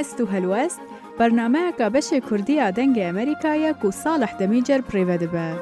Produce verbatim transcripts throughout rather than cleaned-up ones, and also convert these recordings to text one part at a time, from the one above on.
هستو هلوست برنامه که بشه کردی آدنگ امریکایی که صالح دمیجر پریوده به.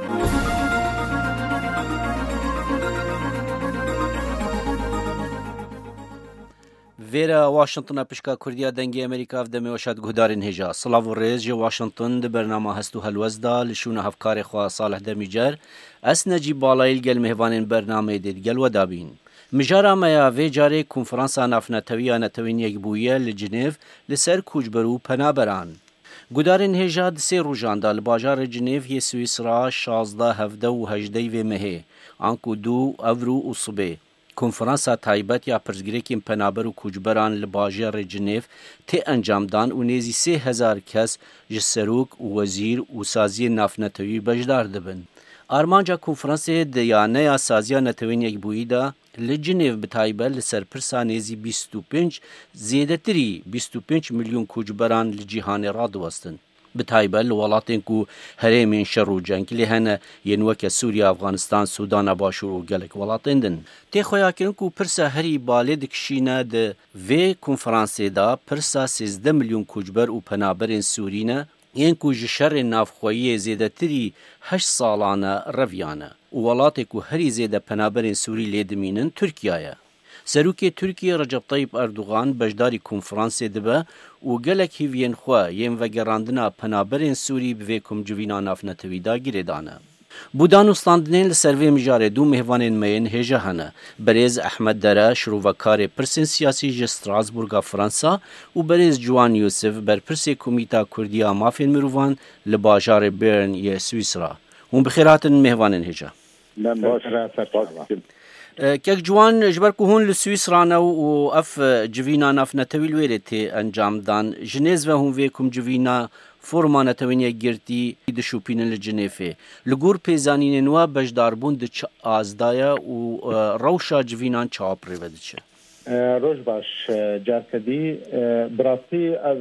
ویرا واشنطن پشکا کردیا دنگی امریکا و دمی وشاد گهدارین هجا صلاف و ریز جو واشنطن ده برنامه هستو هلوزدا لشون هفکار خواه صالح دمیجر اس نجیب بالایل گل مهوانین برنامه دید گل و دابین مجارا میا وی جاره کنفرانسا نافنتوی نتوین یک بویه لجنیو لسر کوچبرو پنابران گهدارین هجا دسی روژاندا لباجار جنیو یه سویسرا شازده هفده و هجده و مهه آنکو دو اورو و صبه کنفرانسا تایبەت یا پرسگریکین پنابر و کوچبران لباجار جنیو تی انجام دان و نیزی سه هزار کس جسروک و وزیر و سازی نافنتوی بجدار دبن. آرمانجا کنفرانس دیانه یا سازی نتوین یک بویی دا لجنیو بتایبه لسر پرسا نیزی بیست و پنج زیده تری بیست و پنج میلیون کوچبران لجیهان را دوستن. بتایبه لولاتین کو هرمین شر و جنگ لهنه ینوک سوریا افغانستان سودان باشور و گلک ولاتین دن تی خویا کن کو پرسا هری بالی دکشینه ده و کنفرانسی دا پرسا سیزده میلیون کوچبر و پنابرین سورینه این کو جشر نافخویی زیده تری هشت سالانه رویانه و ولاتی کو هری زیده پنابرین سوری لیدمینن ترکیه سروکی ترکیه رجب طیب اردوغان بجداری کنفرانسی دبه و گلک هیوین خواه یم و گراندنا پنابرین سوری به کمجوینا نافنتوی دا گیره دانه. بودان استاندنین لسروی مجاره دو مهوانین مین هجه هنه بریز احمد دره شروعکار پرسین سیاسی جه ستراسبورگا فرانسا و بریز جوان یوسف بر پرسی کمیتا کردیا مافین مروان لباجار برن یه سویسرا. اون بخیراتن مهوانین هجه. من باشه سرپاس کەک جوان جبر کو هون لسویسرانه و اف جوینا نافنتوی الویرتی انجام دان جنیز و هون ویکم جوینا فرما نتوینی گرتی دشوپین لجنیفه لگور پیزانین نوا بجداربون دچ آزدایا و روشا جوینان چاپ ریودچه روش باش جارکدی براستی از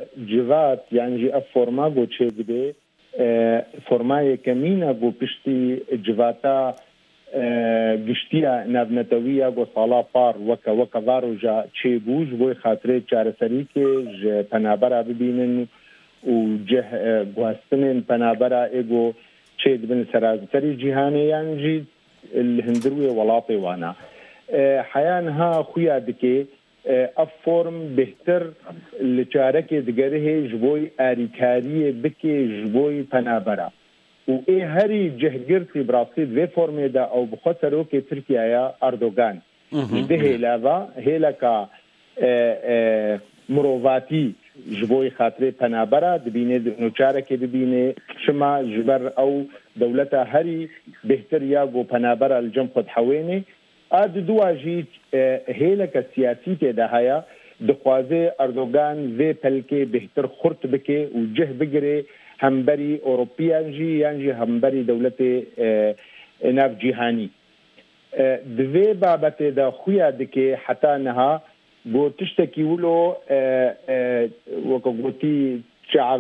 جوات یعنی اف فرما گو چه دبه فرمای کمینه گو پشتی جواتا گشتیا نافنتویه گو سالا پار وکا وکا واروجا چه بوش بوی خاطره چارسری که ج پنابرا ببینن و جه گواستنن پنابرا ایگو چه دبن سرازتری جیهانه یعنی جی الهندروی ولاطی وانا حیانها خویا دکه اف فرم بهتر لچارک دگره جبوی آریکاری بکی جبوی پنابرا و ای هری جهگرتی براسید و فرمی دا او بخاطرو که ترکیه اردوغان ده هیلاوا هیلکا مروواتی جبوی خاطر پنابرا دبینه نوچاره که دبینه شما جبر او دولتا هری بهتر یا گو پنابرا الجم خود حوینه اد دواجی هیلکا سیاسی ته ده هیا دخوازه اردوغان و پلکه بهتر خورت بکه و جه بگره همبری اوروپیان جی یعنی همبری دولت ناف جیهانی دوی بابت دا خویا دکه حتی نها گو تشتکی ولو وکا گوتی شعب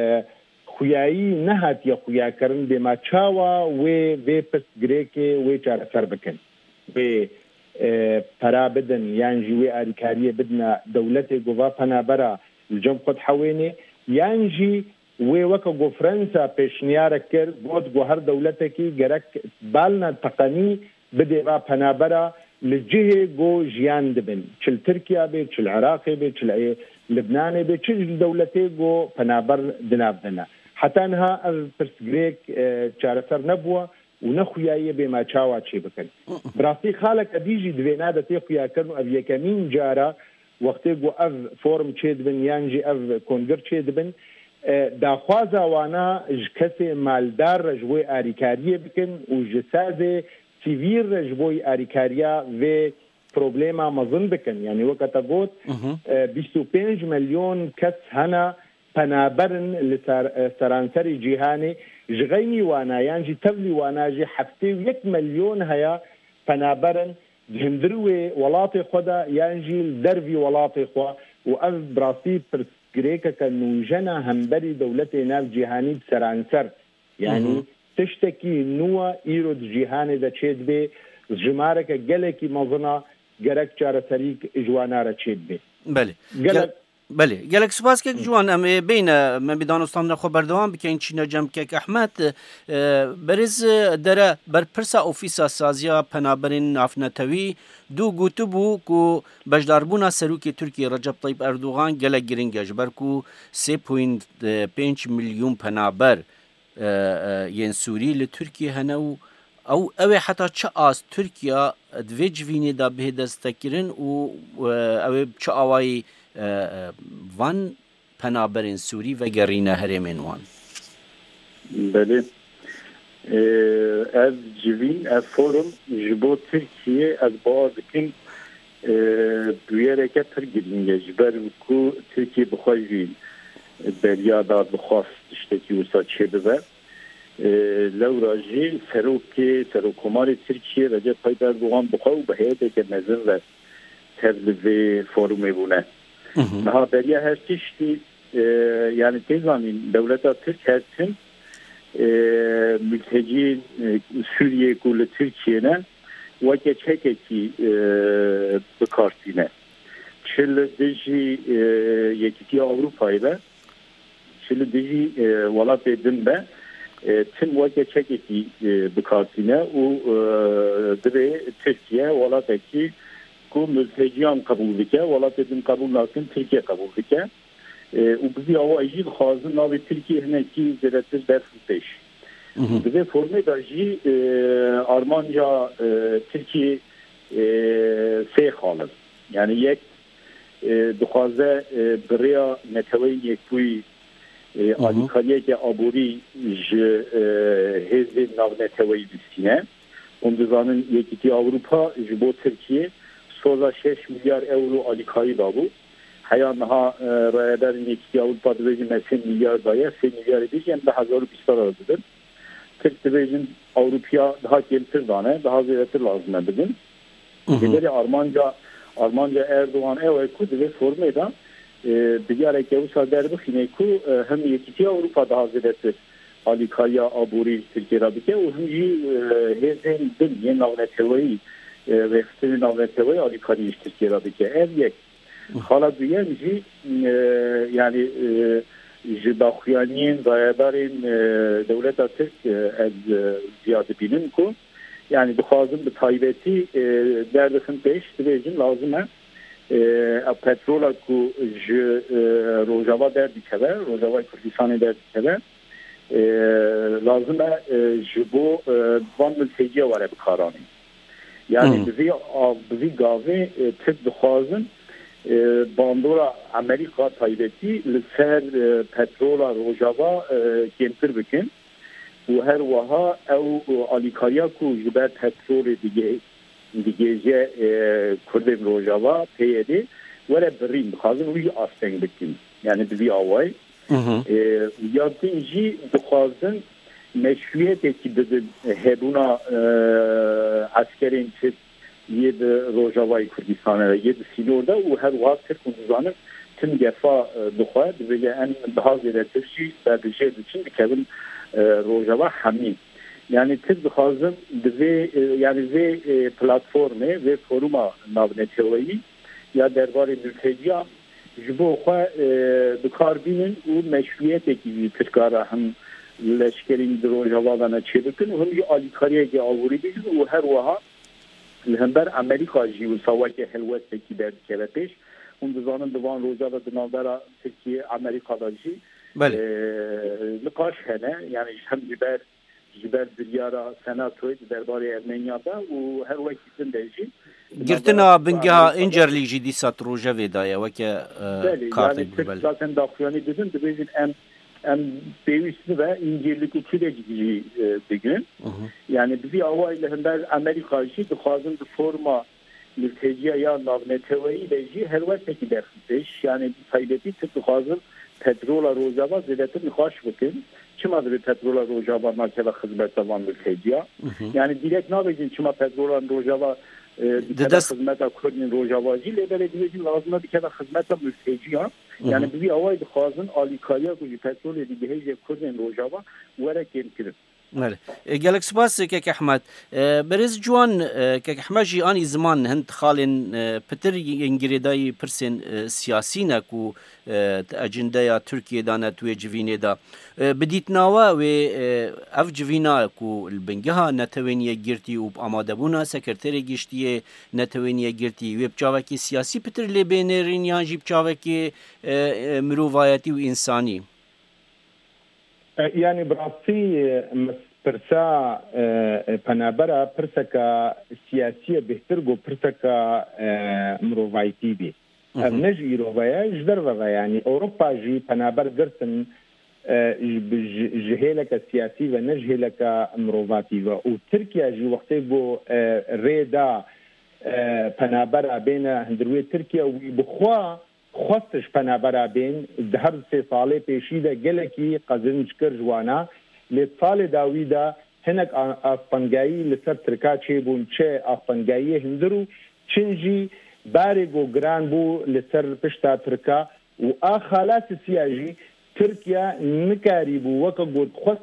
خویایی نهات یا خویا کرن بما چاوا و وی پس گریکه و چار سر بکن و پرا بدن یعنی وی آریکاریه بدن دولت گووا پنابرا الجم خود حوینه یعنی وی وکا گو فرنسا پیشنیاره کرد بود گو هر دولته کی گرک بالنا تقنی بده با پنابرا لجهه گو جیان دبن چل ترکیه بی چل عراقی بی چل لبنان بی چل دولته گو پنابر دناب دنا حتی انها از پرسگریک چارسر نبوه و نخویایی بی ما چاوا چی بکن براستی خالک ادیجی دوینا دا تی خویا کرن او یکمین جارا وقتی گو اف فورم چی دبن یانجی اف کنگر چی دبن داخواز وانا کسی مالدار رجوی آریکاریه بکن و جساز سیویر رجوی آریکاریا و پروبلیما مزن بکن یعنی وقتا گوت بیست و پنج میلیون کس هنا پنابرن لسرانسری جیهانی جغینی وانا یعنی تبلی وانا جی هفته یک میلیون هیا پنابرن هندروی ولاط خدا یعنی دروی ولاط خوا و از براسی پرس گریکا که نوجنا همبری دولت ناف جیهانی بسرانسر یعنی تشتکی نوع ایرود جیهانی دا چید بی جماره که گله کی مزنا گرک چاره سریک اجوانا را چید بی بله بله گلک سپاس که جوان ام بین من بدانستان خو بردوام بکن چینا جم که احمد برز دره بر پرسا اوفیسا سازیا پنابرین نافنتوی دو گوتو بو کو بجداربونا سروکی ترکیه رجب طیب اردوغان گلک گرینگج بر کو سه پوینت پنج میلیون پنابر ین سوری لترکیه هنو او اوه حتی چه از ترکیه دوی جوینی دا به دستکرین و اوه چه آوای وان پنابرین سوری و گرینه هرمین وان بله از جوین از فورم جبو ترکیه از باز کن دویره که پر گرینگه جبر کو ترکیه بخواه جوین بریادا بخواست اشتکی وسا چه ببر لو راجی سروکی سروکمار ترکیه رجب طیب اردوغان بخواه و به هیده که نظر و تبلیغ فورمی بونه daha beriye her çeşitli e, yani tezanın devleta Türk her tüm e, mülteci e, Suriye kulu Türkiye'ne ve geçekeki e, bekartine. Çile deji e, yekiti Avrupa'yla çile deji e, valat edin be e, tüm ve geçekeki e, bekartine o e, dire Türkiye valat eki کو ملتجیان قبول بکه ولات دین قبول نکن ترکیه قبول بکه و بزی آوا ایجی خواهد ناوی ترکیه هنکی زیرتر درس پیش بزی فرمه داجی آرمانجا ترکیه سه خالد یعنی یک دخوازه بریا نتوی یک توی آلیکاریه که آبوری هزی ناو نتوی بسینه اندازانın یکیتی Avrupa جبو ترکیه soza شش milyar euro alikayı da bu. Hayanha rayederin yekiti Avrupa Devleti sek milyar daya sek milyar edeceğim daha zor pistar aradıdır. Türk Devleti'nin Avrupa'ya daha gelir tane daha ziyareti lazım edin. Gideri Armanca Armanca Erdoğan evayku ve formeda diğer ekevsa derbi hineku hem yekiti Avrupa daha ziyareti alikaya aburi Türkiye'de ki o hem hezen din yeni avnetevayı ve stilin avnetevayı alikayı Türkiye'de ki ev yek hala duyan ji yani jidakhiyaniyin dayadarın devlet Türk az ziyade binin ku yani duhazın bir taybeti derdesin peş sürecin lazım ha petrola ku rojava derdi keve rojava Kürdistan'ı derdi keve lazım ha jibo van mülteciye var bir karani yani bizi bizi gavi Türk duhazın bandora Amerika taybeti لسر petrola rojava kemtir bikin و her vaha ev alikariya ku jiber petrol dige digece kurdem rojava peyedi vere birin khazın uy asten bikin yani bizi avay yadinci dukhazın meşruiyet ki dedi hebuna askerin çift yedi Rojava'yı Kürdistan'a yedi Sinor'da o her vakit kunduzanı tüm gefa duhar ve en daha ziyade Türkçe sadece için bir kevin Rojava hamim yani tüm duhazın ve yani ve platformu ve foruma navneteyi ya derbarı mülteciye jibo xwa dikarbinin o meşruiyet ki Türkara hem leşkerin Rojava'dan çebikin hem bir alikariye ki avuri biz o her vaha لهمبر امریکا جیو سواکی حلوت کی در کلپش اون دزانن دوان روزا و دنالدارا ترکیه امریکا داجی بله نقاش هنه yani hem jiber jiber diryara senatoy derbari Ermeniya'da o her vakitin deji girtina binga incerlici disat roja vedaya veke kartı yani zaten dakhiyani dedin de bizim en en bevisli ve incelik süreci bir gün. Yani bizi avayla hember Amerika işi duhazın bir forma mülteciye ya navneteveyi leji her vakti dersiz. Yani saydeti duhazın petrola rojava zedeti nikaş bakın. Çima bir petrola rojava nakela hizmete van mülteciye. Yani direkt nabecin çima petrola rojava دست خدمت کردن روجاواجی لیبرالیزم لازمه که خدمت ملتجیه یعنی بی اوای خازن آلیکاریا کو پترول دیگه هیچ کردن روجاوا وره کم کرد بله گلک سپاس که احمد برز جوان که احمد جی آنی زمان هند خالن پتر انگریدای پرسن سیاسی نکو اجنده یا ترکیه دانه توی جوینه دا بدیت ناوا و اف جوینا کو البنگها نتوینیه گرتی و آماده بونا سکرتری گشتیه نتوینیه گرتی و بچاوکی سیاسی پتر لبینرین یا جی بچاوکی مروفایتی و انسانی يعني براسي پرسا پنابرا پرسکا سیاسیه بهتر گو پرسکا مروفایتی بی نج ایروفایا جدر و يعني اوروبا جي پنابر گرتن جهلك سياسي و نجهلك مروفاتي و تركيا جي وقتي بو ريدا پنابرا بين هندروي تركيا و بخوا خواستش پنابرا بين دهر سه ساله پیشیده گلکی قزنج کر جوانا لطال داویدا هنک افنگایی لسر ترکا چه بون چه افنگایی هندرو چنجی بارگو گران بو لسر پشتا ترکا و آخالات سیاجی ترکیا نکاری بو وکا گود خواست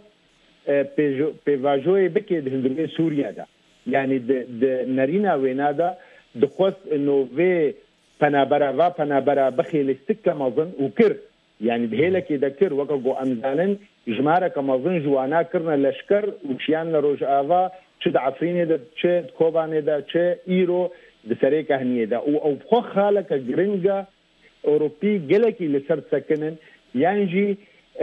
پیواجوی بکی ده هندروی سوریا دا یعنی ده نرینا وینا دا ده خواست انو وی پنابرا و پنابرا بخیل سکه مازن و کر یعنی بهلکی دا کر وکا گو امزانن جماره که مازن جوانا کرنا لشکر و چیان لروج آوا چه دا عفرینه دا چه کوبانه دا چه ایرو دا سره کهنیه دا او او بخو خالک گرنگا اوروپی گلکی لسر سکنن یعنی جی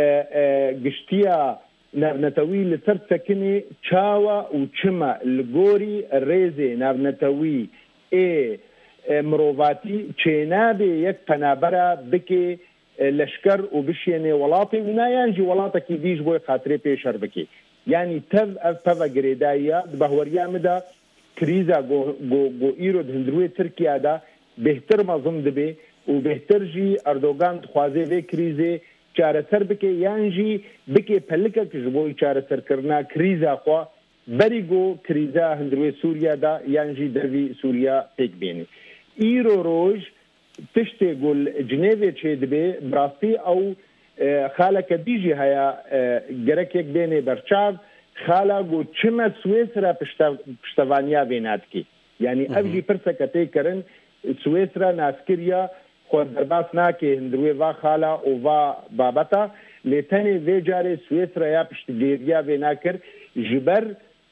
گشتیا نابنتوی لسر سکنه چاوا و چما لگوری ریزه نابنتوی ای مروفاتی چینابه یک پنابرا بکی لشکر و بشینه ولاتی و نایانجی ولاتا کی دیج بوی خاطره پیشر بکی یعنی تف اف پفا گریدایا بهوریا مدا کریزا گو, گو, گو ایرو دهندروی ترکیه دا بهتر مظم دبی و بهتر جی اردوگان خوازه وی کریزه چاره سر بکی یانجی بکی پلکه کجبوی چاره سر کرنا کریزا خوا بری گو کریزا هندروی سوریا دا یانجی دروی سوریا پیک بینی ایرو روز تشتی گل جنیوی چه دبی براستی او خالک دیجی هیا گرک یک بینی برچاو خالا گو چما سویسرا پشتوانیا بیناد کی یعنی افجی پرسکتی کرن سویسرا ناسکریا خود درباس ناکی هندروی و خالا و و بابتا لیتنی وی جاری سویسرا یا پشتگیریا بینا کر جبر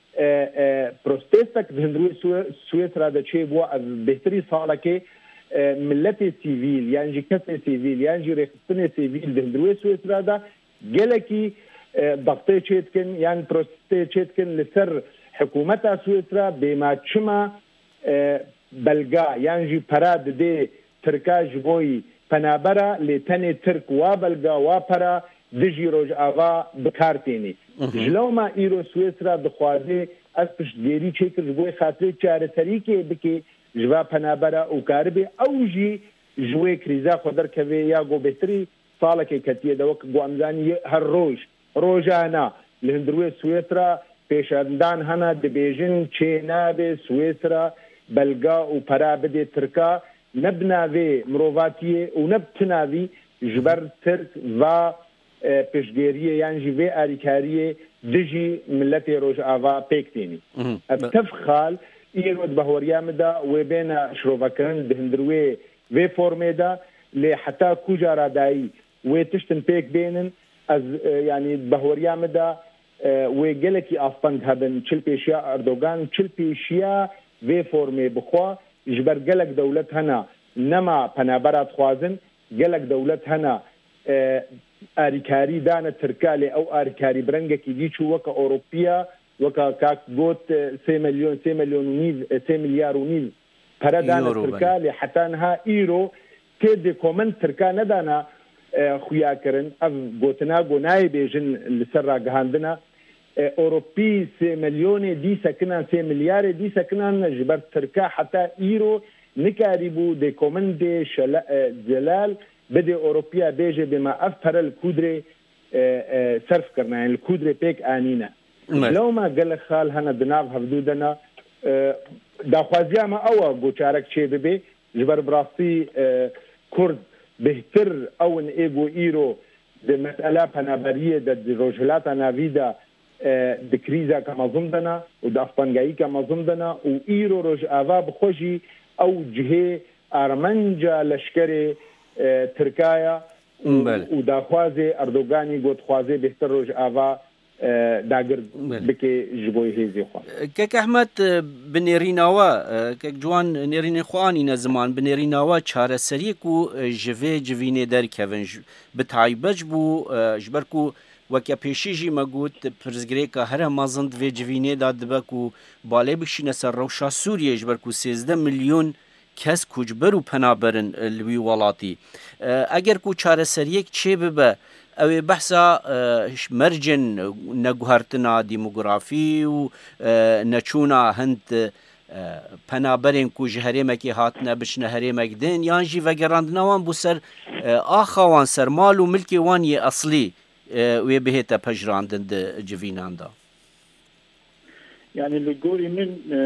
پروستیستک هندروی سویسرا دا چه بو از بهتری سالا که ملت سیویل یعنی جی کس سیویل یعنی جی رخصتن سیویل هندروی سویسرا دا گلکی ضغطه چید کن یعنی پروسته چید کن لسر حکومت سویسرا بیما چما بلگا یعنی جی پراد ده ترکا جبوی پنابرا لیتن ترک و بلگا و پرا دجی روج آوا بکارتینی جلو ما ایرو سویسرا دخوازه از پشتگیری چیکر جبوی خاطر چاره سریکی بکی جوا پنابرا او کاربی او جی جوی کریزا خودر کوی یا گو بهتری سالکی کتیه دوک گو امزانی هر روش روزانه لهندروی سویسرا پیشاندان هنه دبیجن چه نابه سویسرا بلگا و پرا بده ترکا نبناوی مروفاتیه و نبتناوی جبر ترک و پشگیریه یعنی جوی آریکاریه دجی ملت روش آوا پیکتینی تفخال ایرود بهوریا مدا و بین شروفکرن دهندروی و فرمه دا لی حتی کجا را دایی و تشتن پیک بینن از یعنی بهوریا مدا و گلکی آفپنگ هبن چل پیشیا اردوگان چل پیشیا و فرمه بخوا جبر گلک دولت هنا نما پنابرات خوازن گلک دولت هنا آریکاری دانه ترکالی او آریکاری برنگه کی دیچو وکا اوروپیا وکا کاک گوت سه میلیون سه میلیون و نیز سه میلیار و نیز پرا دانه ترکالی حتی انها ایرو تید کومن ترکا ندانا خویا کرن اف گوتنا گو نای بیجن لسر را گهاندنا اوروپی سه میلیون دی سکنان سه میلیار دی سکنان جبر ترکا حتی ایرو نکاری بو دی کومن دی جلال بده اوروپیا بیجه بما افپر الکودره صرف کرنا یعنی الکودره پیک آنینا لو ما قال خال هنا دناف هفدودنا دا خوازیا ما اوا گوچارک چه ببه جبر براستی کرد بهتر اون ایگو ایرو ده مسئله پنابریه ده روجهلات ناویدا د کریزا که مزم دنا و د افغانگایی که مزم دنا و ایرو روش آوا بخوشی او جهه ارمنجا لشکر ترکایا و دا خوازه اردوگانی گوت خوازه بهتر روش آوا داگر بکه جبوی هیزی خواه کک احمد بنیریناوا کک جوان نیرین خوانی نزمان بنیریناوا چاره سری کو جوی جوینه در کون بتایبج بو جبر کو وکه پیشی جی مگوت پرزگری که هر مازند و جوینه داد بکو باله بشینه سر روشا سوریه جبر کو سیزده میلیون کس کوجبر و پنابرن لوی ولاتی اگر کو چاره سریک چه ببه او بحثا مرجن نگوهرتنا دیموگرافی و نچونا هند پنابرین کو جهرمکی هاتنه بشنه هرمک دین یان جی وگراندنوان بو سر آخوان سر مال و ملکی وان یه اصلی و بهتا پجراندن ده جوینان دا يعني لقولي من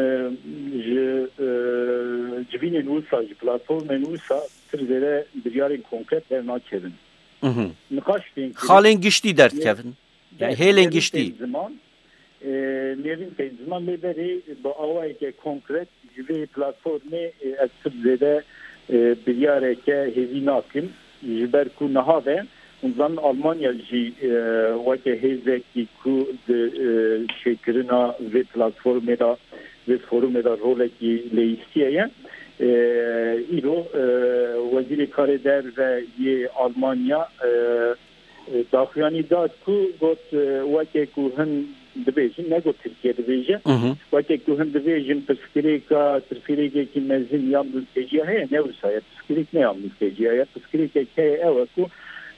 جبين نوسا بلاتفورم نوسا ترزيله بريارين كونكريت درنا كيفن نقاش بين خالين گشتي درد كيفن يعني هيلين گشتي زمان نيرين في زمان لبري باوي كه كونكريت جبي بلاتفورم ترزيله برياره كه هيزيناكم جبر كو نهاده Ondan Almanya ji vake hezeki ku şekrina ve platformeda ve forumeda roleki leistiyeye ilo vaziri kareder ve ye Almanya daxuyani da ku got vake ku hen dibêjin ne got Türkiye dibêje vake ku hen dibêjin psikirika Türkiye ki mezin yan mülteciye heye ne usaya psikirik ne yan mülteciye psikirik ke ev ku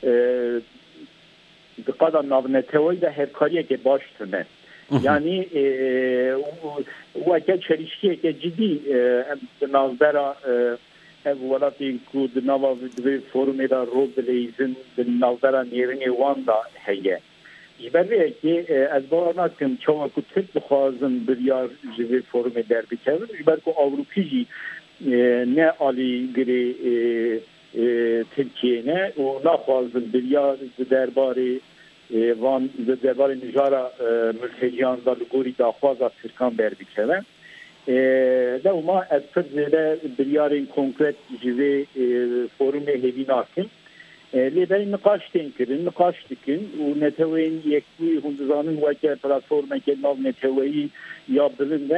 دقیقا ناونتوی ده هرکاریه که باشتونه یعنی وکه چریشکیه که جدی نازدارا اولاتی کود نوا دوی فرومی دا رو بلیزن نازدارا نیرنی وان دا هیه جبریه که از باورنا کم چوه که ترک بخوازن بریار جوی فرومی در بکرن جبر که آوروپی جی نه آلی گری Türkiye'ne o naxwazın biryar derbari van derbari nijara mülteciyan da lugori daxwaza Türkan berbikeve devma etfedzele biryarın konkret jive forume hevinakin لبري نقاش تنكرن نقاش تكن ونتوين يكوي هندزانن وكا بلاتفورما كناف نتوي يابدلن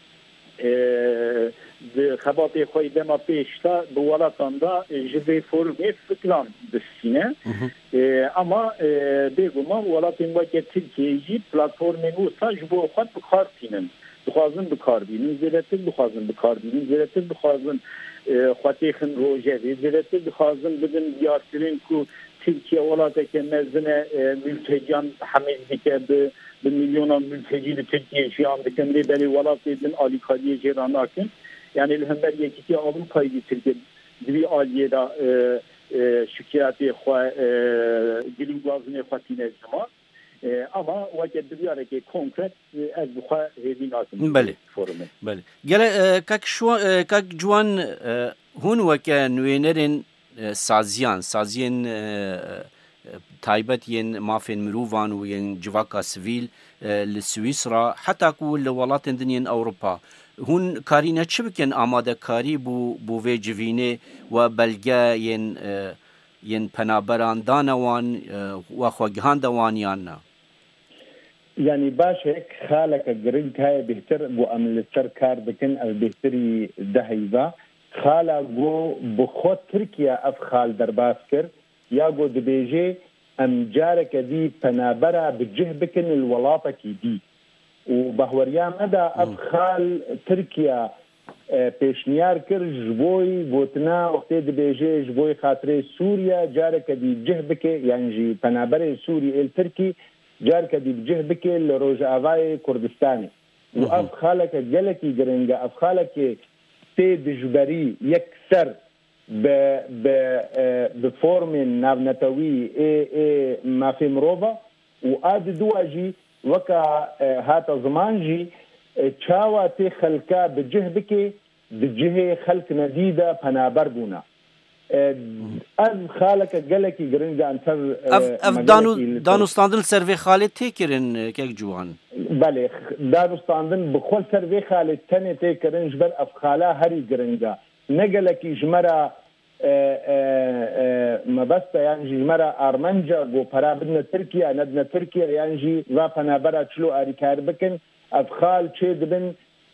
خباتی خوی دما پیشتا بولاتان دا جوی فورمی فکران دستینه اما بگویم ولاتین وقتی ترکیه پلتفرمی نوسا جبو خود بکار تینن بخوازن بکار بینن زیرتر بخوازن بکار بینن زیرتر بخوازن خواتی خن روژه زیرتر بخوازن بدن بیارترین که ترکیه ولاته که مزنه ملتجیان حمیز دیگه به به میلیون ملتجی ترکیه شیان بکن بری ولاته دن آلیکالیه جیراناکن yani elhamber yekiti Avrupa'yı getirdi. Dili aliye da şikayeti xwa dilin gazını xwatine zaman ama vakit bir ki konkret az bu xwa hedin atın. Bale. Bale. Gele kak şu kak juan hun vaka nüvenerin saziyan saziyen تایبەت یەن مافێن مرۆڤان و یەن جڤاکا سڤیل لە سویسرا حتا کو لە وڵاتên din yên Ewropa hûn karîne çi bikin amadekarî bû bû vê civînê we belge yên yên penaberan dane wan we xwegihan de wan yan ne yani başek xaleke giring heye bêhtir bû em li ser kar bikin ev bêhtirî deheyva xala got bi xwe Tirkiye ev xal derbas kir ya got dibêje em careke dî penabera bi cih bikin li welatekî dî û behweriya me de ev xal Tirkiye pêşniyar kir ji bo gotina wextê dibêje ji bo xatirê Sûriye careke dî cih bike yani jî penaberê Sûrî êl Tirkî careke dî bi cih bike li Rojavayê Kurdistanê û ev xaleke gelekî giring e ev xalekê tê dijberî yekser bi formên navnetewî ê ê mafê mirova û a di duwa jî weka hata ziman jî çawa tê xelka bi cih bike di cihê xelk nedî de penaber bûna از خالك جلكي جرينجا انتر اف دانو دانوستاندن سروي خالد تيكرن كيك جوان بله دانوستاندن بخول سروي خالد تاني تيكرن جبر اف خالا هري جرينجا نجلكي جمرا مبستا يعني جمرا ارمنجا جو برابدنا تركيا ندنا تركيا يعني وا پنابرا چلو اريكار بكن اف خال چه دبن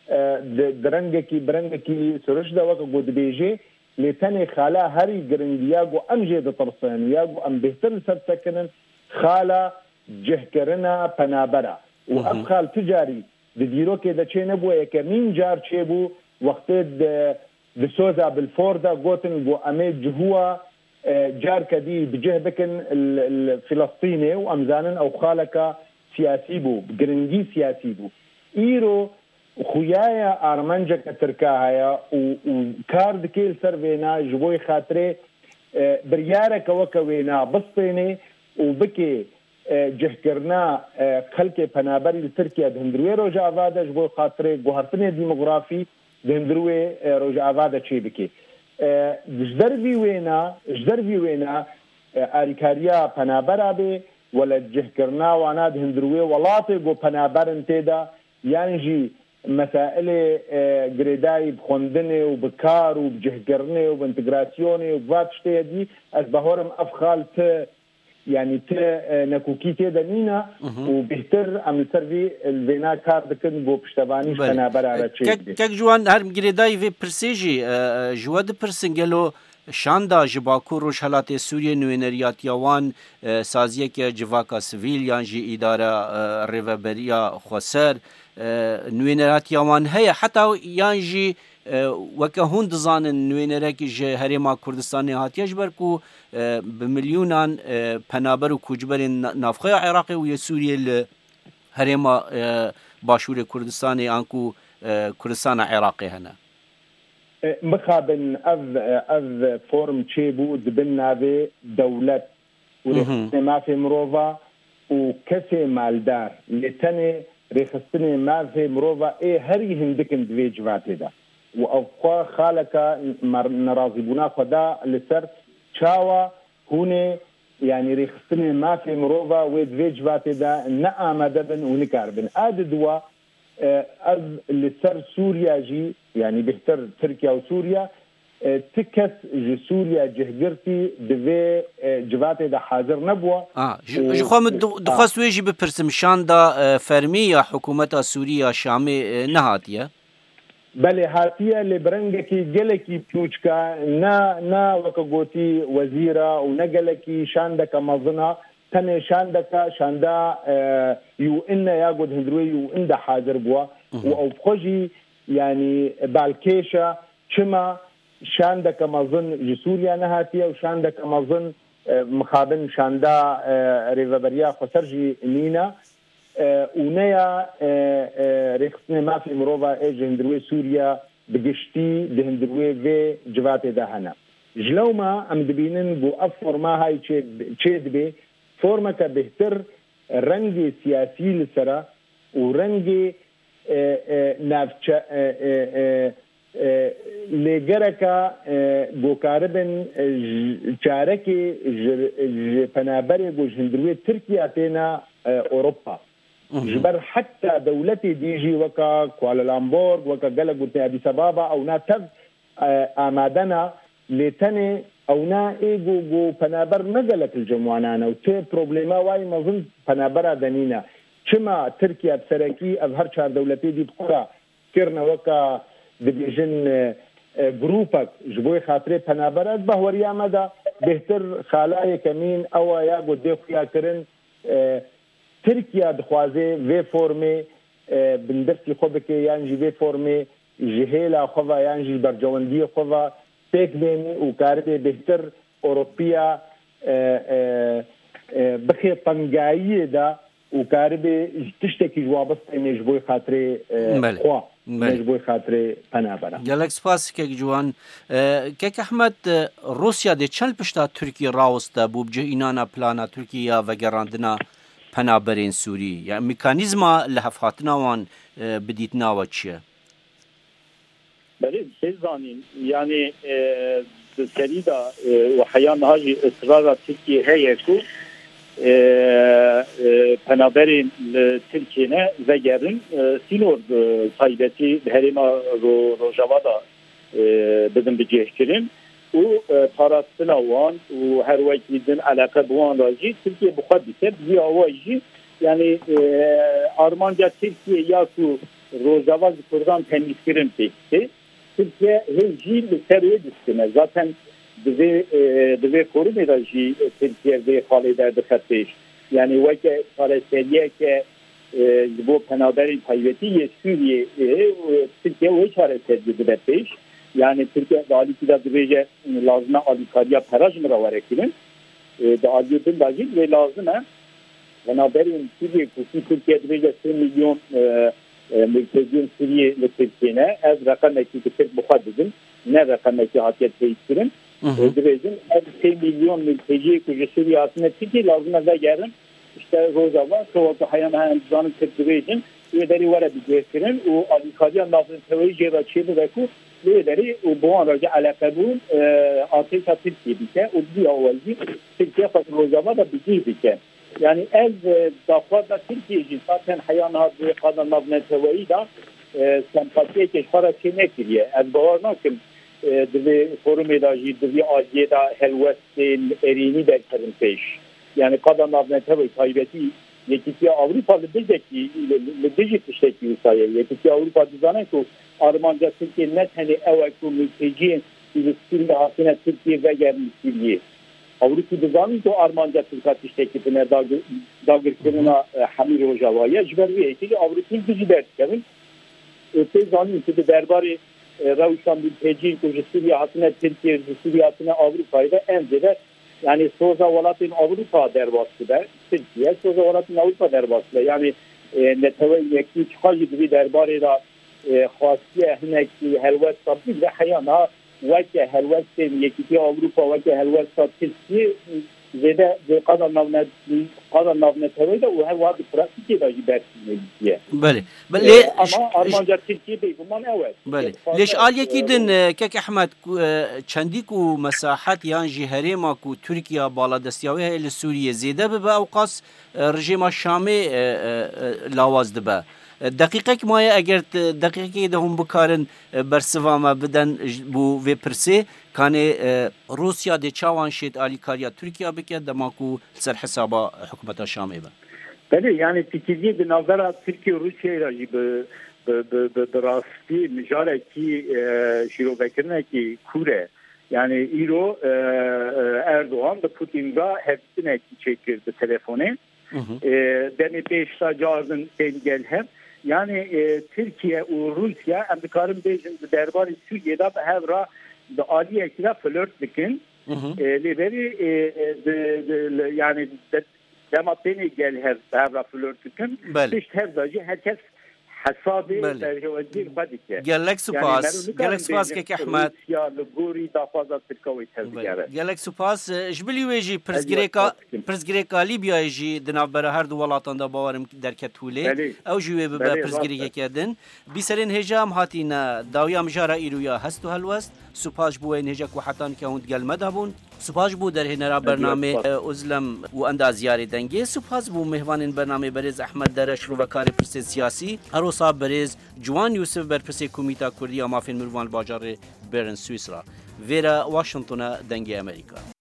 درنگکی برنگکی سرش دا وقت گود بیجی لتني خالا هري جرنجياغو ام جيد طرسان ياغو ام بهتر سبسكنن خالا جهكرنا پنابرا وابخال تجاري ديرو كده چه نبو يكمين جار چه بو وقت د سوزا بالفوردا غوتن جو امي جهوا جار كدي بجه بكن الفلسطيني وامزانن او خالك سياسي بو جرنجي سياسي بو ايرو خویایا ارمنجا کترکایا او کار دکیل سر وینا جبوی خاطره بریاره کوکا وینا بسطینه او بکی جهکرنا خلق پنابری ترکیه دهندروی روژ آواده جبوی خاطره گوهرتنه دیموگرافی دهندروی روژ آواده چی بکی جدروی وینا جدروی وینا آریکاریا پنابرا بی ولا جهکرنا وانا دهندروی ولاتی گو پنابرن تیدا یعنی جی مسائل جريداي بخندنه وبكار وبجهجرنه وبانتجراسيوني وباتشتي دي از بهورم افخال ت يعني ت نكوكيتي دنينا وبهتر ام سيرفي الفينا كار دكن بو بشتباني انا برا كك كك جوان هر جريداي في برسيجي جواد برسنجلو شاندا جباکو روشهلات سوریه نوینریات یوان سازیه که جواکا سویل یانجی اداره ریوبریا خسر نوینریات یوان هیا حتی یانجی وکه هند زانن نوینرکی جه هریما کردستانی هاتیش برکو بملیونان پنابر و کوجبر نافخه عراقی و سوریه هریما باشور کردستانی آنکو کردستان عراقی هنه مخابن از از فرم چه بود بنابه دولت ورخصتنه ما في مروفا وكسي مالدار لتنه رخصتنه ما في مروفا ايه هري هندكن دوي جواتي دا وأوقا خالك نرازبونا خدا لسر چاوا هونه يعني رخصتنه ما في مروفا ودوي جواتي دا نآمده بن ونكار بن آد دوا از لسر سوريا جي يعني بهتر تركيا وسوريا تكس جي سوريا جهجرتي دوي جواتي دا حاضر نبوه اه جو خو دخواست ويجي بپرسم شان دا فرمي يا حكومة سوريا شامي نهاتيه بله هاتيه لبرنگكي جلكي بيوچكا نا نا وكغوتي وزيرة ونقلكي شاندك مظنة تنه شاندك شاندا يو إن ياقود هندروي يو إن دا حاضر بوا و بخوجي يعني بالكيشة شما شاندك مظن جسوريا نهاتية وشاندك مظن مخابن شاندا ريفابريا خسرجي نينا ونيا ريخصني ما في مروفا ايج هندروي سوريا بقشتي دهندروي في جواتي دهنا جلوما ام دبينن بو افور ما هاي تشيد بي فورمك بهتر رنگي سياسي لسرا ورنگي نافچا لگرکا گوکاربن چارکی پنابری گوشندروی ترکیه تینا اوروبا جبر حتى دولتي ديجي وكا كوالالامبورغ وكا قلق اديس ابابا او ناتف امادنا لتني او نا ايجو جو پنابر نقلك الجموانانا وتي بروبليما واي مظن پنابرا دنينا شما تركيا بسركي اظهر شهر دولتي دي بقرا كرنا وكا دبيجن جروبك جبوي خاطري پنابرات بهوريا مدى بهتر خالاي كمين او يا قد يا كرن تركيا دخوازي في فورمي بندرتي خوبك يانجي في فورمي جهيلا خوفا يانجي برجواندي خوفا تيك بيني وكاربي بهتر اوروبيا بخي طنقاية دا وكاربي تشتكي جوابستي نجبوي خاطري خوا نجبوي خاطري پنابرا گلک سپاس که جوان که احمد روسیا ده چل پشتا ترکیه راوسته بوب جه اینانا پلانا ترکیه و گراندنا پنابرین سوری يعني ميكانيزما لهفاتنا وان بديتنا وچيه بله سیزانین یعنی سریدا و حیان هاجی اصرار ترکیه هیه کو پنابرین ترکیه نه وگرن سینور تایبتی هریما رو روجوادا بدن بجیه کرن و پاراستنا وان و هر وقتی دن علاقه بوان راجی ترکیه بخواد بیشه بی آوازی yani e, Armanca Türkiye ya ku Rojava Kurdistan temiz kirim pekti. Türkiye hejil seriye düştüne. Zaten bize bize korumacı Türkiye'de haliler dikkateş. Yani vake paraseliye ki bu penaberin tayyeti Suriye Türkiye o çaresizliği dikkateş. Yani Türkiye daliki da bize lazım alikariya paraj mı var ekinin. Da adiyetun dahil ve lazım penaberin Suriye kusi Türkiye'de bize bir milyon mültecin Suriye Türkiye'ne ez rakam ekikisek muhaddedin. Ne rakam ekikisek değiştirin. Ödürezin ez bir milyon mülteci kucu Suriye aslında Türkiye lazım da gelin. İşte Rojava, Soğukta Hayana Hayantizan'ın Türkiye'nin üyeleri var edeceklerin. O alikariya lazım teori cevapçıydı ve ku üyeleri bu anraca alakalı ateşa Türkiye bike. O bir avazı Türkiye fakat Rojava da bir bike. Yani ez dafada Türkiye'ci zaten hayana haddi kadar nabne teori da sempatiye keşfara çene kiriye. Ez bağır nakim divi forum edajı, divi aciye da helvestin erini derkerin peş. Yani kadar nabne teori taybeti yekisi Avrupa'lı diyeceki, diyecek işteki usaya. Yekisi Avrupa düzene ki Armanca Türkiye net hani evvelku mülteci ilişkinde hasine Türkiye ve gelmişliği. Avrupa düzeni ki Armanca Türkiye iştekine dağırkenine hamir Rojava'ya ciberviye ki Avrupa'nın gücü derkerin. Öte zanın ki derbari Ravuşan mülteci ki Suriye hasine Türkiye, Suriye hasine Avrupa'yla en zede yani Soza Valat'ın Avrupa derbası da Türkiye, Soza Valat'ın Avrupa derbası da yani neteve yekli çıkar gibi derbarıyla خاصیه هنکی هلوست تبدیل و حیانا وقتی هلوست یکی Avrupa وقتی هلوست ترکیه زده قدر نوند قدر نوند تویده و هر واحد پراسیکی داشتی برسیه. بله بله. ama Armanca Türkiye bey bundan evet. بله. ليش قال يكيدن كك أحمد چنديكو مساحات يان جهريما كو تركيا بالادستياوي لسوريا زيادة ببا أوقاس رژیم شامی لاواز دبا. دقیقه که مایه اگر دقیقه ده هم بکارن برسوامه بدن بو وی پرسه کانه روسیا ده چاوان شید آلیکاریا ترکیه بکه دماکو سر حسابا حکومت شامی با. بله yani fikirliği de nazara Türkiye Rusya ile به راستی مجاره کی شروع بکنه کی کوره yani ایرو اردوغان به پوتین را hepsine çekirdi telefonu. Demi peşta cardın engel hem yani e, Türkiye ve Rusya Amerika'nın bejin derbarı Suriye'de hevra da aliye kila flört dikin liberi yani demateni gel hevra flört dikin işte hevzacı herkes حسابي تجاوزين بدك قالك سوباس قالك سوباس كيك احمد يا لغوري دافازا تركوي تزياره قالك سوباس جبلي ويجي برزغريكا برزغريكا ليبيا يجي دنابره هر دو ولاتان دا باورم دركتولي او جوي به برزغريكا كدن بيسرين هجام هاتينا داويا مجارا ايرويا هستو هلوست سوباس بو ان هجك وحتان كاوند قال مدهبون سوپاس بو در هنرا برنامه ازلم و انداز یاری دنگی سوپاس بو مهمان برنامه بریز احمد درش رو وکار پرس سیاسی هروسا بریز جوان یوسف بر پرس کمیتا کردی مافین مروان باجار برن سوئیسرا ویرا واشنطن دنگی امریکا